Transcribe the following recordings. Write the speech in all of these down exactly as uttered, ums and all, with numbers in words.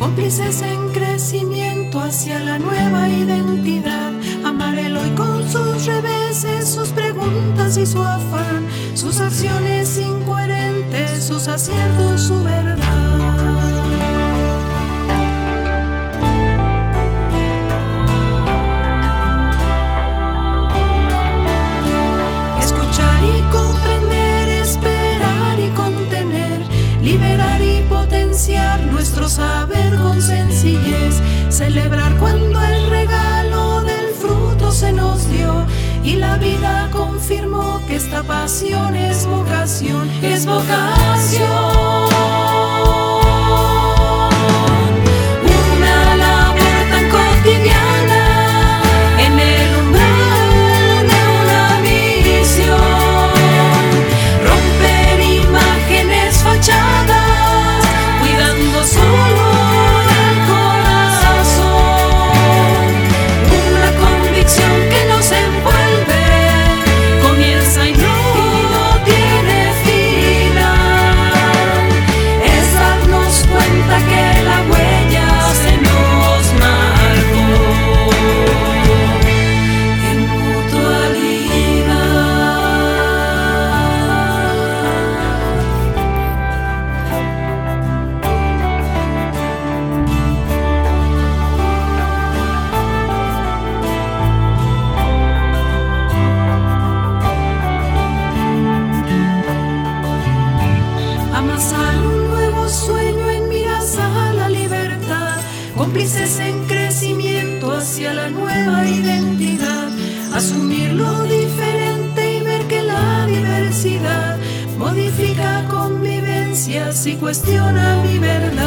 cómplices en crecimiento hacia la nueva identidad. Amar el hoy con sus reveses, sus preguntas y su afán, sus acciones incoherentes, sus aciertos, su verdad. Escuchar y comprender, esperar y contener, liberar y potenciar nuestro saber con sencillez, celebrar cuando el regalo del fruto se nos dio y la vida confirmó que esta pasión es vocación, es vocación. Una labor tan cotidiana en el umbral de una misión, romper imágenes fachadas, cuidando solo el corazón. Una convicción que nos envuelve, comienza y no tiene final. Es darnos cuenta que la huella se nos marcó en mutualidad. Amasar un nuevo sueño en miras a la libertad, cómplices en crecimiento hacia la nueva identidad, asumir lo diferente y ver que la diversidad modifica convivencias y cuestiona mi verdad.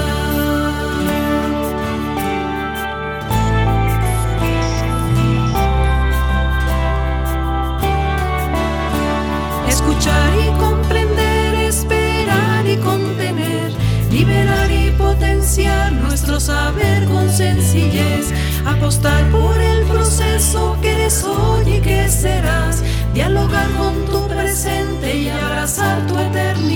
Escuchar y comprender, esperar y contener, liberar y potenciar nuestro saber con sencillez, apostar por el proceso que eres hoy y que serás, dialogar con tu presente y abrazar tu eternidad.